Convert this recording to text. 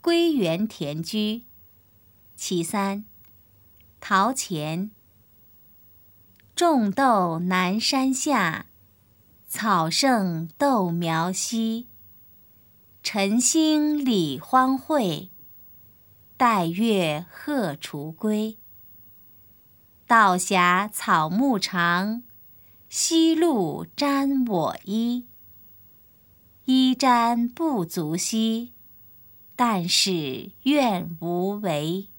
归园田居。其三，陶潜。种豆南山下，草盛豆苗稀。晨兴理荒秽，带月荷锄归。道狭草木长，夕露沾我衣。衣沾不足惜，但是愿无违。